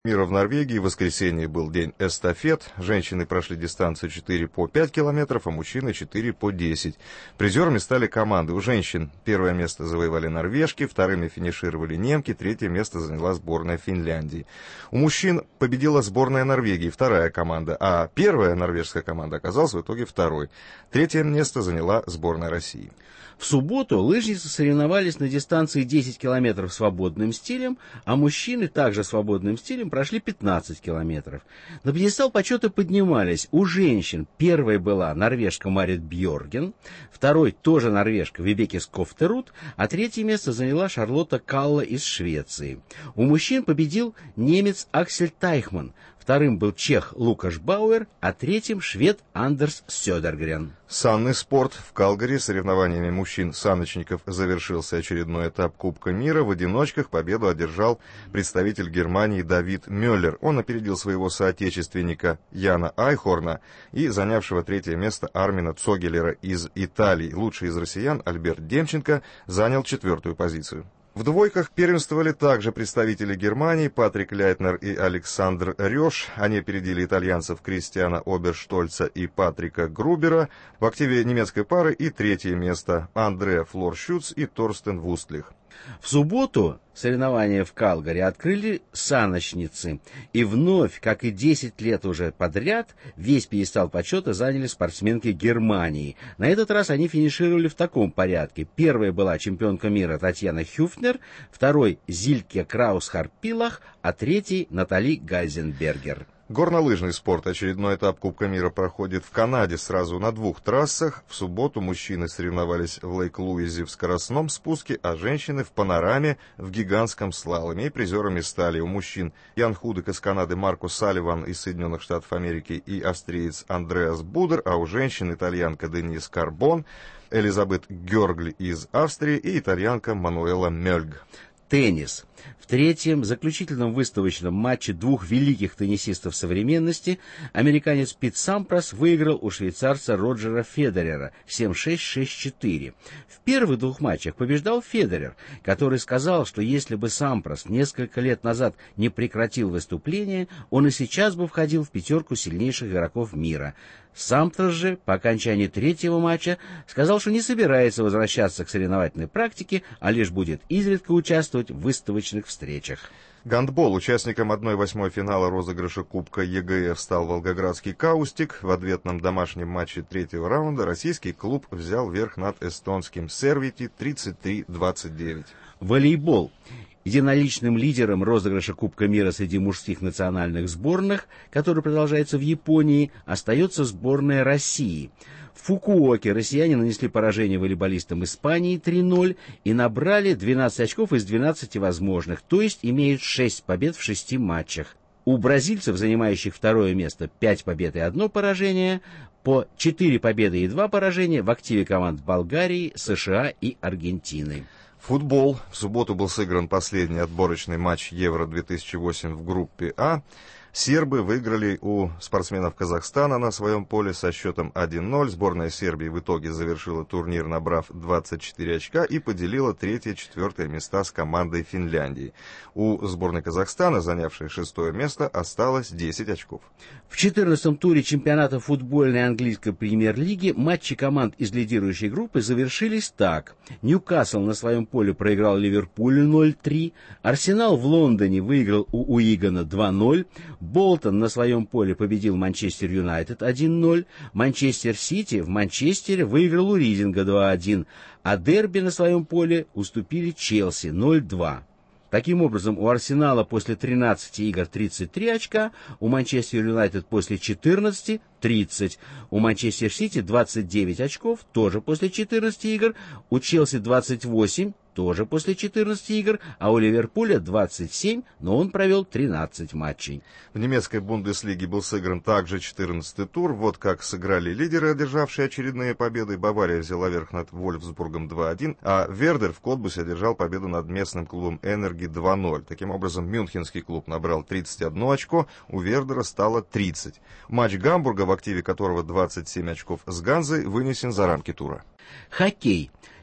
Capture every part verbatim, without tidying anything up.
Мира в Норвегии в воскресенье был день эстафет. Женщины прошли дистанцию четыре по пять километров, а мужчины четыре по десять. Призерами стали команды. У женщин первое место завоевали норвежки, вторыми финишировали немки, третье место заняла сборная Финляндии. У мужчин победила сборная Норвегии, вторая команда, а первая норвежская команда оказалась в итоге второй. Третье место заняла сборная России. В субботу лыжницы соревновались на дистанции десять километров свободным стилем, а мужчины также свободным стилем прошли пятнадцать километров. На пьедестал почета поднимались у женщин. Первой была норвежка Марит Бьорген, второй тоже норвежка Вибеки Скофтерут, а третье место заняла Шарлотта Калла из Швеции. У мужчин победил немец Аксель Тайхман, вторым был чех Лукаш Бауэр, а третьим швед Андерс Сёдергрен. Санный спорт. В Калгари соревнованиями мужчин-саночников завершился очередной этап Кубка мира. В одиночках победу одержал представитель Германии Давид Мюллер. Он опередил своего соотечественника Яна Айхорна и занявшего третье место Армина Цогелера из Италии. Лучший из россиян Альберт Демченко занял четвертую позицию. В двойках первенствовали также представители Германии Патрик Ляйтнер и Александр Рёш. Они опередили итальянцев Кристиана Оберштольца и Патрика Грубера. В активе немецкой пары и третье место Андре Флоршюц и Торстен Вустлих. В субботу соревнования в Калгари открыли саночницы. И вновь, как и десять лет уже подряд, весь пьедестал почета заняли спортсменки Германии. На этот раз они финишировали в таком порядке. Первой была чемпионка мира Татьяна Хюфнер, второй Зильке Краус-Харпилах, а третий Натали Гайзенбергер. Горнолыжный спорт. Очередной этап Кубка мира проходит в Канаде сразу на двух трассах. В субботу мужчины соревновались в Лейк-Луизе в скоростном спуске, а женщины в панораме в гигантском слаломе. И призерами стали у мужчин Ян Худек из Канады, Марко Салливан из Соединенных Штатов Америки и австриец Андреас Будер, а у женщин итальянка Денис Карбон, Элизабет Гёргль из Австрии и итальянка Мануэла Мёльг. Теннис. В третьем заключительном выставочном матче двух великих теннисистов современности американец Пит Сампрос выиграл у швейцарца Роджера Федерера семь шесть шесть четыре. В первых двух матчах побеждал Федерер, который сказал, что если бы Сампрос несколько лет назад не прекратил выступление, он и сейчас бы входил в пятерку сильнейших игроков мира. Сампрос же по окончании третьего матча сказал, что не собирается возвращаться к соревновательной практике, а лишь будет изредка участвовать в выставочных встречах. Гандбол. Участником одной восьмой финала розыгрыша Кубка ЕГЭ стал волгоградский «Каустик». В ответном домашнем матче третьего раунда российский клуб взял верх над эстонским «Сервити» тридцать три двадцать девять. Волейбол. Единоличным лидером розыгрыша Кубка мира среди мужских национальных сборных, который продолжается в Японии, остается сборная России. В Фукуоке россияне нанесли поражение волейболистам Испании три ноль и набрали двенадцать очков из двенадцати возможных, то есть имеют шесть побед в шести матчах. У бразильцев, занимающих второе место, пять побед и одно поражение, по четыре победы и два поражения в активе команд Болгарии, США и Аргентины. Футбол. В субботу был сыгран последний отборочный матч Евро две тысячи восемь в группе А. Сербы выиграли у спортсменов Казахстана на своем поле со счетом один ноль. Сборная Сербии в итоге завершила турнир, набрав двадцать четыре очка, и поделила третье-четвертое места с командой Финляндии. У сборной Казахстана, занявшей шестое место, осталось десять очков. В четырнадцатом туре чемпионата футбольной английской премьер-лиги матчи команд из лидирующей группы завершились так. Ньюкасл на своем поле проиграл Ливерпулю ноль три, Арсенал в Лондоне выиграл у Уигана два ноль, Болтон на своем поле победил Манчестер Юнайтед один ноль, Манчестер Сити в Манчестере выиграл у Ридинга два один, а Дерби на своем поле уступили Челси ноль два. Таким образом, у Арсенала после тринадцати игр тридцать три очка, у Манчестер Юнайтед после четырнадцати тридцать, у Манчестер Сити двадцать девять очков, тоже после четырнадцати игр, у Челси двадцать восемь, тоже после четырнадцати игр, а у Ливерпуля двадцать семь, но он провел тринадцать матчей. В немецкой Бундеслиге был сыгран также четырнадцатый тур. Вот как сыграли лидеры, одержавшие очередные победы. Бавария взяла верх над Вольфсбургом два один, а Вердер в Котбусе одержал победу над местным клубом Энерги два ноль. Таким образом, мюнхенский клуб набрал тридцать одно очко, у Вердера стало тридцать. Матч Гамбурга, в активе которого двадцать семь очков с Ганзой, вынесен за рамки тура. Хоккей.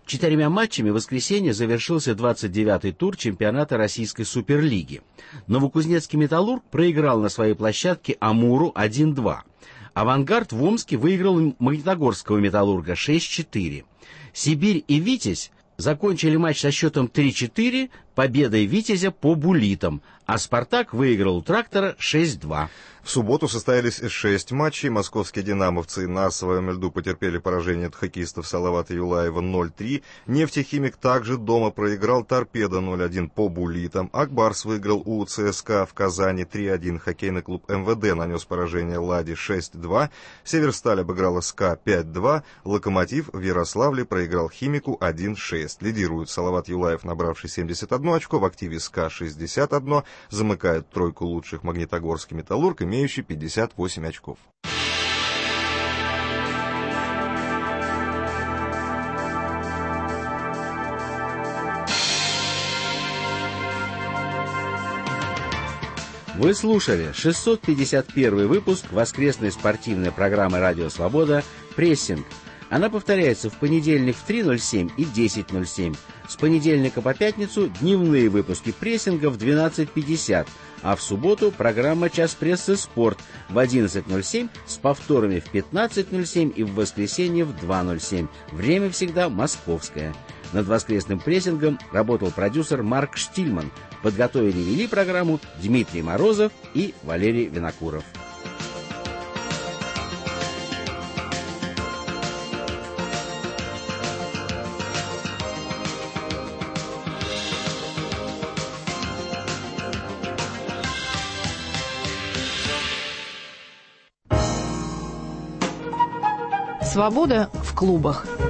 Четырьмя матчами в воскресенье завершился двадцать девятый тур чемпионата Российской Суперлиги. Новокузнецкий «Металлург» проиграл на своей площадке «Амуру» один-два. «Авангард» в Омске выиграл Магнитогорского «Металлурга» шесть-четыре. «Сибирь» и «Витязь» закончили матч со счетом три-четыре победой «Витязя» по буллитам, а «Спартак» выиграл у «Трактора» шесть-два. В субботу состоялись шесть матчей. Московские «Динамовцы» на своем льду потерпели поражение от хоккеистов Салавата Юлаева ноль-три. «Нефтехимик» также дома проиграл «Торпедо» ноль-один по буллитам. «Акбарс» выиграл у ЦСКА в Казани три-один. Хоккейный клуб «МВД» нанес поражение «Ладе» шесть-два. «Северсталь» обыграла «СКА» пять-два. «Локомотив» в Ярославле проиграл «Химику» один-шесть. Лидирует Салават Юлаев, набравший семьдесят одно очко, в активе «СКА» шестьдесят одно. Замыкает тройку лучших Магнитогорский «Металлург», имеющий пятьдесят восемь очков. Вы слушали шестьсот пятьдесят первый выпуск воскресной спортивной программы «Радио Свобода» «Прессинг». Она повторяется в понедельник в три ноль семь и десять ноль семь. С понедельника по пятницу дневные выпуски прессинга в двенадцать пятьдесят, а в субботу программа «Час прессы спорт» в одиннадцать ноль семь с повторами в пятнадцать ноль семь и в воскресенье в два ноль семь. Время всегда московское. Над воскресным прессингом работал продюсер Марк Штильман. Подготовили и вели программу Дмитрий Морозов и Валерий Винокуров. Свобода в клубах.